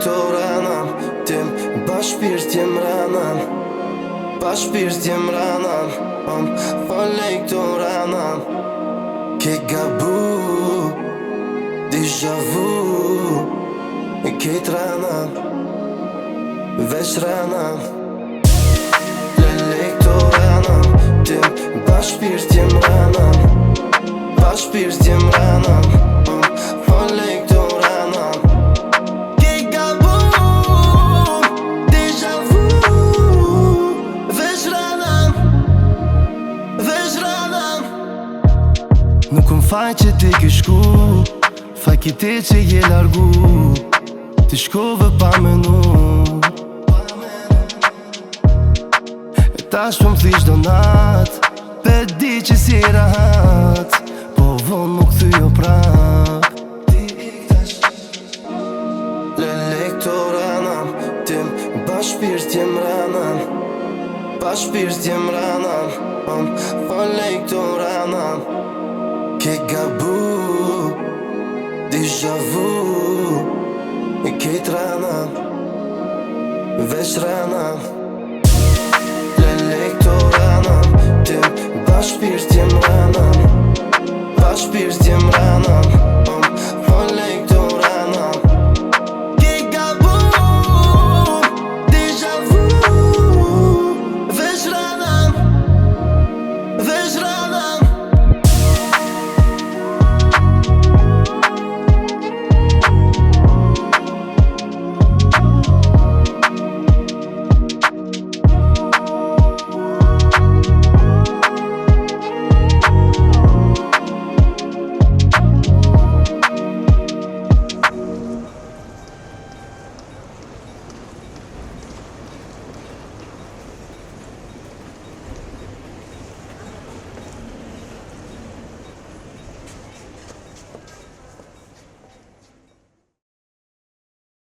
Lektoranam, tim bashkëpirtjem ranam, bashkëpirtjem ranam, po lektoranam. Ke gabu, déjà vu, ke ranam, veç ranam. Lektoranam, tim bashkëpirtjem ranam, bashkëpirtjem ranam, po lektoranam. Ke gabu, déjà vu, veç ranam, veç ranam. Nuk m'faj që ti ki shku, faj ki ti që je largu, ti shkove pa menu. E tash po m'thish donat, pe di që si rahat, po vonë më këthy o prap. Lektoranam, tim bashkëpirtjem ranam, bashkëpirtjem ranam, po lektoranam. Ke gabu, déjà vu, ke ranam, veç ranam. Lektoranam, tim bashkëpirtjem ranam, bashkëpirtjem ranam,